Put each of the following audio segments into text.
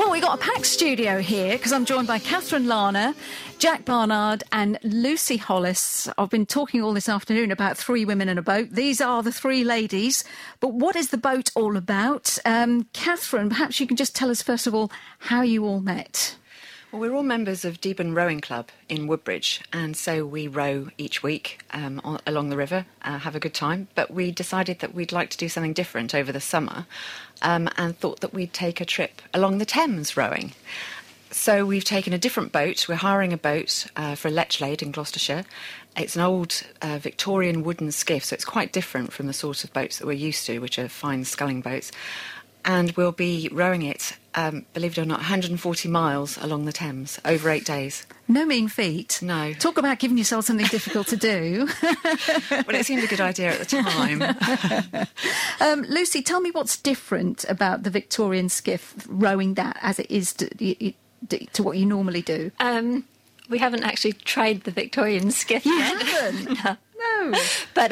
Well, we've got a packed studio here because I'm joined by Catherine Lana, Jack Barnard and Lucy Hollis. I've been talking all this afternoon about three women in a boat. These are the three ladies. But what is the boat all about? Catherine, perhaps you can just tell us, first of all, how you all met. Well, we're all members of Deben Rowing Club in Woodbridge, and so we row each week along the river, have a good time. But we decided that we'd like to do something different over the summer and thought that we'd take a trip along the Thames rowing. So we've taken a different boat. We're hiring a boat for Lechlade in Gloucestershire. It's an old Victorian wooden skiff, so it's quite different from the sort of boats that we're used to, which are fine sculling boats. And we'll be rowing it, believe it or not, 140 miles along the Thames over 8 days. No mean feat. No. Talk about giving yourself something difficult to do. Well, it seemed a good idea at the time. Lucy, tell me what's different about the Victorian skiff, rowing that as it is to what you normally do. We haven't actually tried the Victorian skiff You yet. haven't? No. But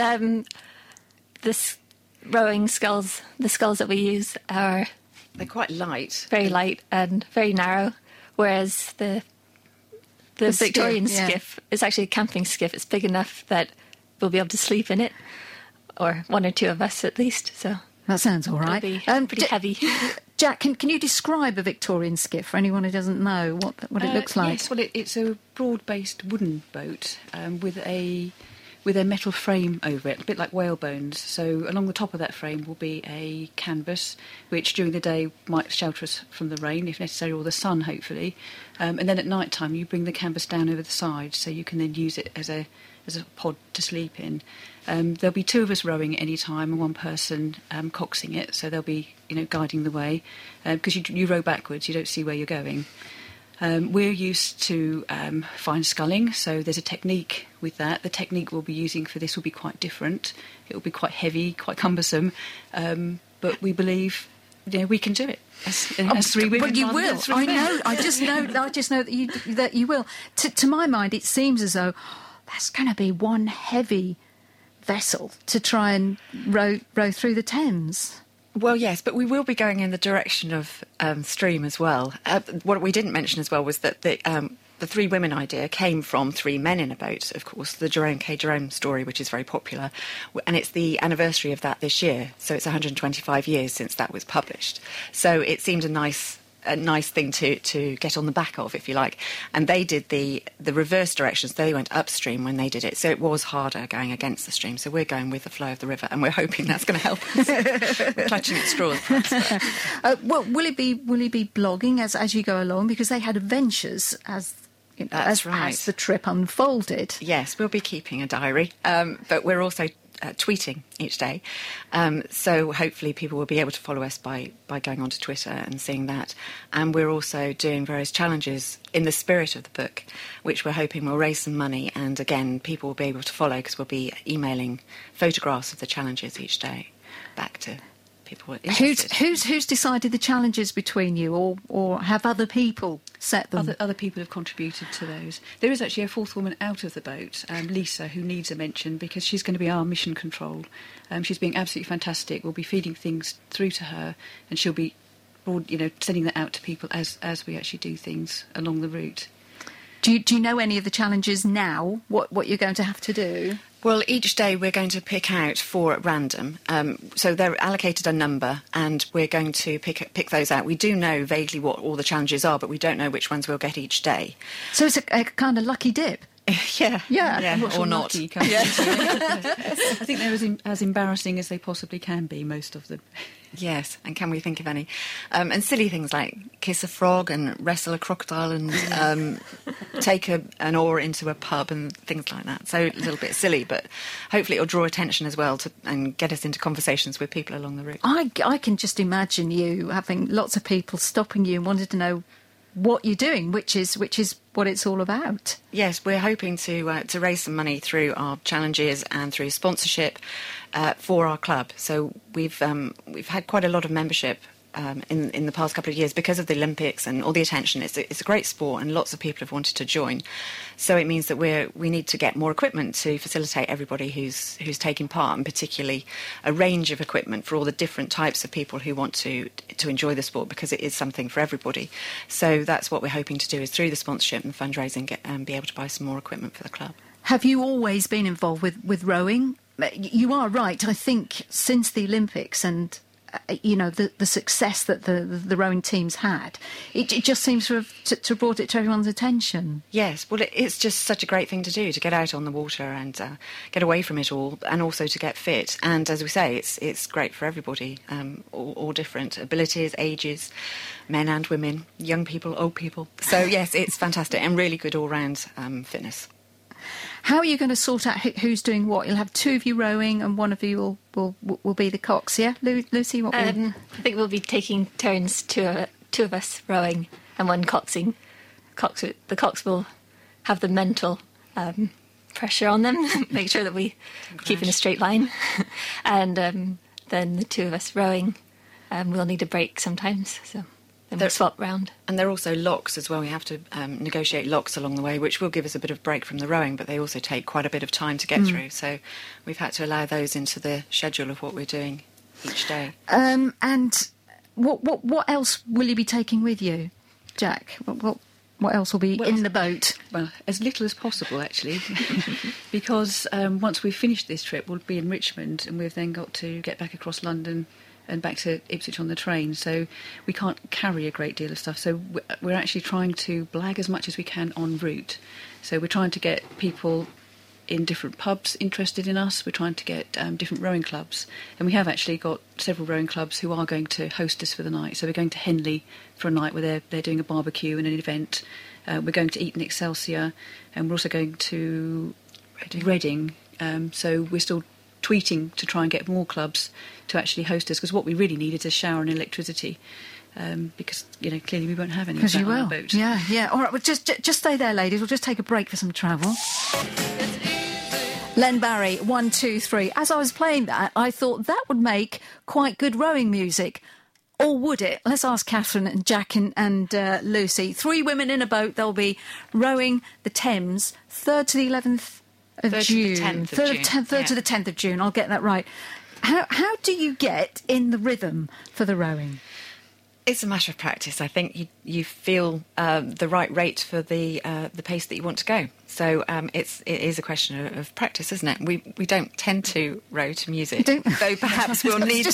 this rowing sculls, the sculls that we use are They're quite light. very light and very narrow, whereas the Victorian skiff is actually a camping skiff. It's big enough that we'll be able to sleep in it, or one or two of us at least. So That sounds all right. it'll be pretty heavy. Jack, can you describe a Victorian skiff for anyone who doesn't know what it looks like? Yes, well, it's a broad-based wooden boat with a metal frame over it, a bit like whalebones. So along the top of that frame will be a canvas, which during the day might shelter us from the rain, if necessary, or the sun, hopefully. And then at night time, you bring the canvas down over the side, so you can then use it as a pod to sleep in. There'll be two of us rowing at any time and one person coxing it, so they'll be guiding the way, because you row backwards, you don't see where you're going. We're used to fine sculling, so there's a technique with that. The technique we'll be using for this will be quite different. It will be quite heavy, quite cumbersome, but we believe we can do it as three women. But you will. I know. I just know that you will. To my mind, it seems as though that's going to be one heavy vessel to try and row through the Thames. Well, yes, but we will be going in the direction of stream as well. What we didn't mention as well was that the three women idea came from three men in a boat, of course, the Jerome K. Jerome story, which is very popular. And it's the anniversary of that this year, so it's 125 years since that was published. So it seemed a nice thing to get on the back of, if you like. And they did the reverse directions. They went upstream when they did it, so it was harder going against the stream. So we're going with the flow of the river, and we're hoping that's going to help us. We're clutching at straws, perhaps. Well, will he be blogging as you go along? Because they had adventures as the trip unfolded. Yes, we'll be keeping a diary, but we're also tweeting each day. So hopefully people will be able to follow us by going onto Twitter and seeing that. And we're also doing various challenges in the spirit of the book, which we're hoping will raise some money. And again, people will be able to follow because we'll be emailing photographs of the challenges each day back to people who are interested. Who's decided the challenges between you, or have other people set them? Other people have contributed to those. There is actually a fourth woman out of the boat, Lisa, who needs a mention because she's going to be our mission control. She's being absolutely fantastic. We'll be feeding things through to her, and she'll be, sending that out to people as we actually do things along the route. Do you know any of the challenges now? What you're going to have to do? Well, each day we're going to pick out 4 at random. So they're allocated a number, and we're going to pick those out. We do know vaguely what all the challenges are, but we don't know which ones we'll get each day. So it's a kind of lucky dip. Yeah, or not. Lucky, I think they're as embarrassing as they possibly can be, most of them. Yes, and can we think of any? And silly things like kiss a frog and wrestle a crocodile and take an oar into a pub and things like that. So a little bit silly, but hopefully it'll draw attention as well and get us into conversations with people along the route. I can just imagine you having lots of people stopping you and wanting to know what you're doing, which is what it's all about. Yes, we're hoping to raise some money through our challenges and through sponsorship for our club. So we've had quite a lot of membership in the past couple of years because of the Olympics and all the attention. It's a great sport, and lots of people have wanted to join. So it means that we need to get more equipment to facilitate everybody who's taking part, and particularly a range of equipment for all the different types of people who want to enjoy the sport, because it is something for everybody. So that's what we're hoping to do, is through the sponsorship and fundraising be able to buy some more equipment for the club. Have you always been involved with rowing? You are right. I think since the Olympics and the success that the rowing teams had, it just seems to have brought it to everyone's attention. Yes, well, it's just such a great thing to do, to get out on the water and get away from it all, and also to get fit. And as we say, it's great for everybody, all different abilities, ages, men and women, young people, old people. So yes, it's fantastic and really good all-round fitness. How are you going to sort out who's doing what? You'll have two of you rowing and one of you will be the cox, yeah? Lucy, what I think we'll be taking turns, two of us rowing and one coxing. The cox will have the mental pressure on them, make sure that we keep in a straight line. And then the two of us rowing, we'll need a break sometimes, so... and we'll swap round. And there are also locks as well. We have to negotiate locks along the way, which will give us a bit of break from the rowing, but they also take quite a bit of time to get through. So we've had to allow those into the schedule of what we're doing each day. And what else will you be taking with you, Jack? What else will be in the boat? Well, as little as possible, actually, because once we've finished this trip, we'll be in Richmond, and we've then got to get back across London and back to Ipswich on the train, so we can't carry a great deal of stuff. So we're actually trying to blag as much as we can en route. So we're trying to get people in different pubs interested in us. We're trying to get different rowing clubs, and we have actually got several rowing clubs who are going to host us for the night. So we're going to Henley for a night where they're doing a barbecue and an event. We're going to Eton Excelsior, and we're also going to Reading. So we're still tweeting to try and get more clubs to actually host us, because what we really need is a shower and electricity, because clearly we won't have any of that on our boat. Yeah. All right, well, just stay there, ladies. We'll just take a break for some travel. Len Barry, 1, 2, 3. As I was playing that, I thought that would make quite good rowing music. Or would it? Let's ask Catherine and Jack and Lucy. 3 women in a boat. They'll be rowing the Thames, 3rd to the 11th of June. 3rd to the 10th of June. I'll get that right. How do you get in the rhythm for the rowing? It's a matter of practice. I think you feel the right rate for the pace that you want to go. So it is a question of practice, isn't it? We don't tend to row to music, though perhaps we'll need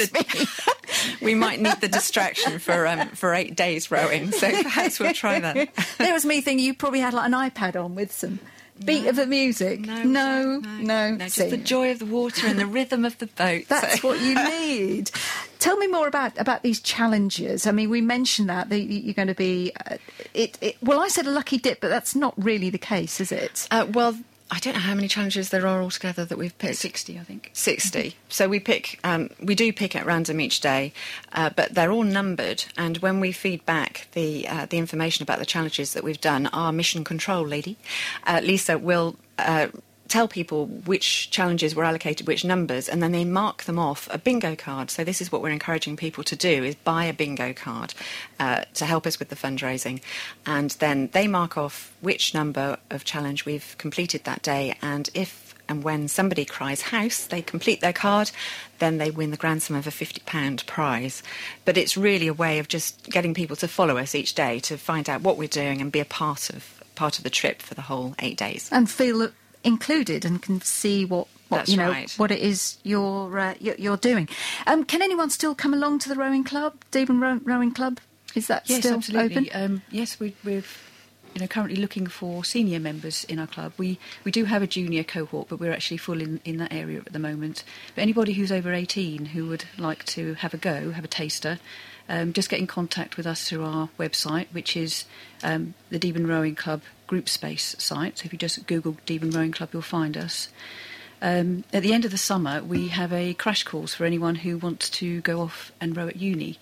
we might need the distraction for 8 days rowing. So perhaps we'll try that. There was me thinking you probably had like an iPad on with some beat of the music. No. Just the joy of the water and the rhythm of the boat. That's what you need. Tell me more about these challenges. I mean, we mentioned that you're going to be... well, I said a lucky dip, but that's not really the case, is it? Well, I don't know how many challenges there are altogether that we've picked. 60, I think. 60. So we do pick at random each day, but they're all numbered. And when we feed back the information about the challenges that we've done, our mission control lady, Lisa, will tell people which challenges were allocated which numbers, and then they mark them off a bingo card. So this is what we're encouraging people to do, is buy a bingo card to help us with the fundraising, and then they mark off which number of challenge we've completed that day, and if and when somebody cries house, they complete their card, then they win the grand sum of a £50 prize. But it's really a way of just getting people to follow us each day, to find out what we're doing and be a part of the trip for the whole 8 days. And feel included and can see what right. what it is you're doing. Can anyone still come along to the rowing club, Deben Rowing Club? Is that still absolutely. open? Yes, we're currently looking for senior members in our club. We do have a junior cohort, but we're actually full in that area at the moment. But anybody who's over 18 who would like to have a go, have a taster, just get in contact with us through our website, which is the Deben Rowing Club group space site. So if you just Google Deben Rowing Club, you'll find us. At the end of the summer, we have a crash course for anyone who wants to go off and row at uni.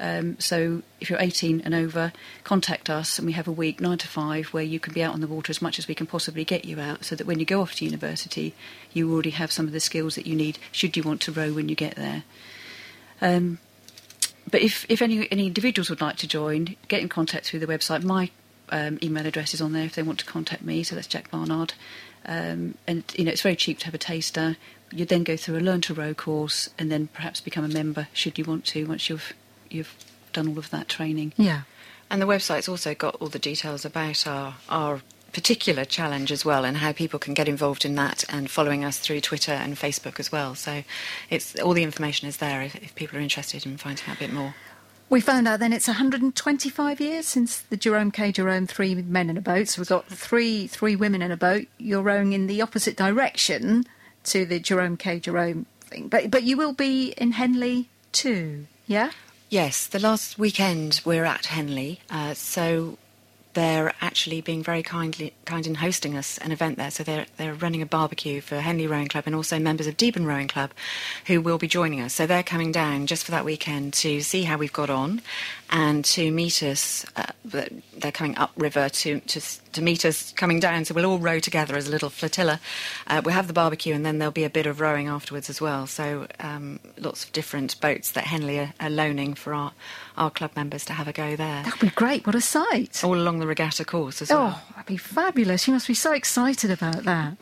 So if you're 18 and over, contact us, and we have a week, 9 to 5, where you can be out on the water as much as we can possibly get you out, so that when you go off to university, you already have some of the skills that you need should you want to row when you get there. But if any individuals would like to join, get in contact through the website. My email address is on there if they want to contact me, so that's Jack Barnard. And it's very cheap to have a taster. You then go through a Learn to Row course and then perhaps become a member should you want to, once you've done all of that training. Yeah. And the website's also got all the details about our particular challenge as well, and how people can get involved in that, and following us through Twitter and Facebook as well. So it's all the information is there if people are interested in finding out a bit more. We found out then it's 125 years since the Jerome K. Jerome 3 Men in a Boat. So we've got three women in a boat. You're rowing in the opposite direction to the Jerome K. Jerome thing. But you will be in Henley too, yeah? Yes, the last weekend we're at Henley, so they're actually being very kind in hosting us an event there. So they're running a barbecue for Henley Rowing Club and also members of Deben Rowing Club who will be joining us. So they're coming down just for that weekend to see how we've got on and to meet us. They're coming upriver to meet us coming down. So we'll all row together as a little flotilla. We'll have the barbecue and then there'll be a bit of rowing afterwards as well. So lots of different boats that Henley are loaning for our club members to have a go there. That would be great. What a sight. All along the regatta course as well. Oh, that'd be fabulous. You must be so excited about that.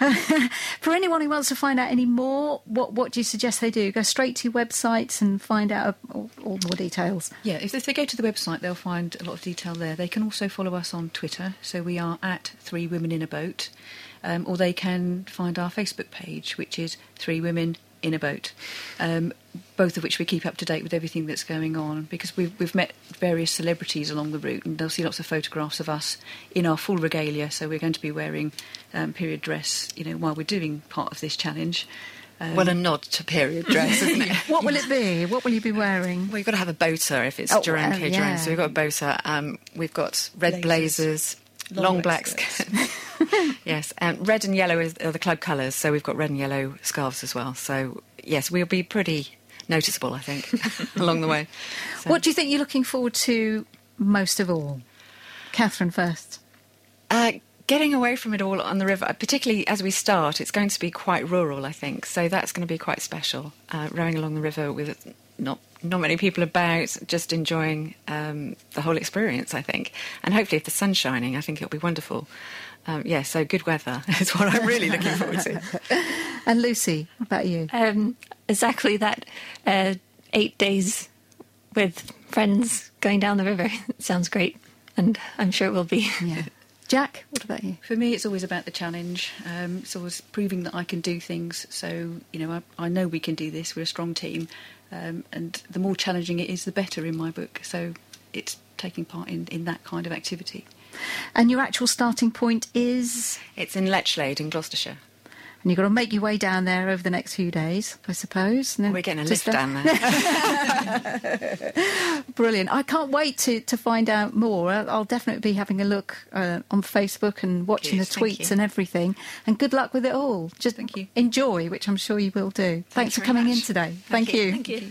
For anyone who wants to find out any more, what do you suggest they do? Go straight to your websites and find out all more details? Yeah, if they go to the website, they'll find a lot of detail there. They can also follow us on Twitter. So we are at 3 Women in a Boat. Or they can find our Facebook page, which is 3 Women in a Boat. Both of which we keep up to date with everything that's going on, because we've met various celebrities along the route, and they'll see lots of photographs of us in our full regalia. So we're going to be wearing period dress, while we're doing part of this challenge. Well, a nod to period dress, isn't it? What will it be? What will you be wearing? Well, you've got to have a boater if it's Jerome K. Jerome. So we've got a boater. We've got red blazers, long black skirts. Yes, and red and yellow are the club colours. So we've got red and yellow scarves as well. So yes, we'll be pretty noticeable, I think, along the way. So. What do you think you're looking forward to most of all? Catherine first. Getting away from it all on the river, particularly as we start, it's going to be quite rural, I think. So that's going to be quite special. Rowing along the river with not many people about, just enjoying the whole experience, I think. And hopefully if the sun's shining, I think it'll be wonderful. So good weather is what I'm really looking forward to. And Lucy, what about you? Exactly that. 8 days with friends going down the river. It sounds great, and I'm sure it will be. Yeah. Jack, what about you? For me, it's always about the challenge. It's always proving that I can do things. So, I know we can do this. We're a strong team. And the more challenging it is, the better in my book. So it's taking part in that kind of activity. And your actual starting point is? It's in Lechlade in Gloucestershire. And you've got to make your way down there over the next few days, I suppose. We're getting a lift down there. Brilliant. I can't wait to find out more. I'll definitely be having a look on Facebook and watching the tweets and everything. And good luck with it all. Just Thank you. Enjoy, which I'm sure you will do. Thanks for coming in today. Thank you. Thank you.